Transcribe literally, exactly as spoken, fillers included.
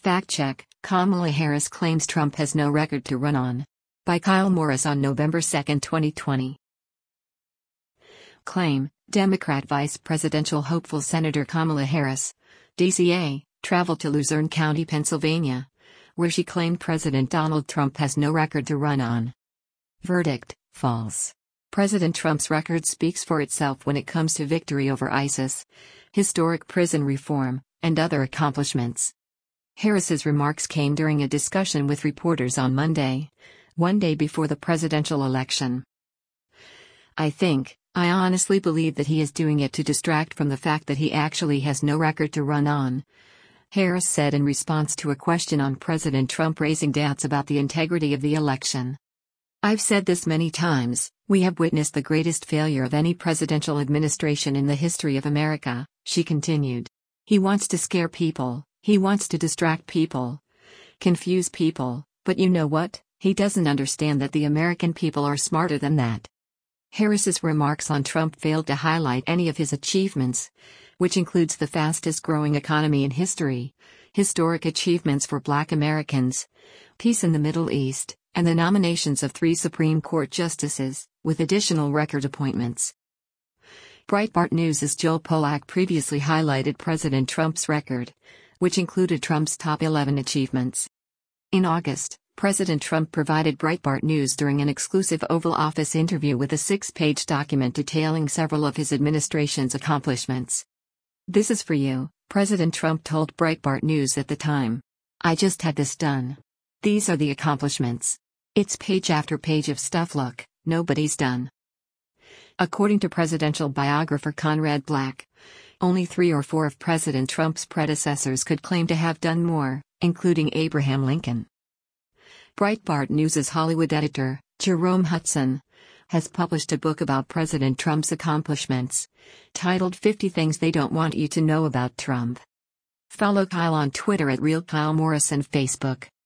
Fact check: Kamala Harris claims Trump has no record to run on. By Kyle Morris on November second, twenty twenty. Claim: Democrat Vice Presidential hopeful Senator Kamala Harris, D C A, traveled to Luzerne County, Pennsylvania, where she claimed President Donald Trump has no record to run on. Verdict: false. President Trump's record speaks for itself when it comes to victory over ISIS, historic prison reform, and other accomplishments. Harris's remarks came during a discussion with reporters on Monday, one day before the presidential election. "I think, I honestly believe that he is doing it to distract from the fact that he actually has no record to run on," Harris said in response to a question on President Trump raising doubts about the integrity of the election. "I've said this many times, we have witnessed the greatest failure of any presidential administration in the history of America," she continued. "He wants to scare people, he wants to distract people, confuse people, but you know what? He doesn't understand that the American people are smarter than that." Harris's remarks on Trump failed to highlight any of his achievements, which includes the fastest-growing economy in history, historic achievements for Black Americans, peace in the Middle East, and the nominations of three Supreme Court justices, with additional record appointments. Breitbart News' Joel Pollack previously highlighted President Trump's record, which included Trump's top eleven achievements. In August, President Trump provided Breitbart News during an exclusive Oval Office interview with a six-page document detailing several of his administration's accomplishments. "This is for you," President Trump told Breitbart News at the time. "I just had this done. These are the accomplishments. It's page after page of stuff look, nobody's done." According to presidential biographer Conrad Black, only three or four of President Trump's predecessors could claim to have done more, including Abraham Lincoln. Breitbart News' Hollywood editor, Jerome Hudson, has published a book about President Trump's accomplishments, titled fifty Things They Don't Want You to Know About Trump. Follow Kyle on Twitter at Real Kyle Morris and Facebook.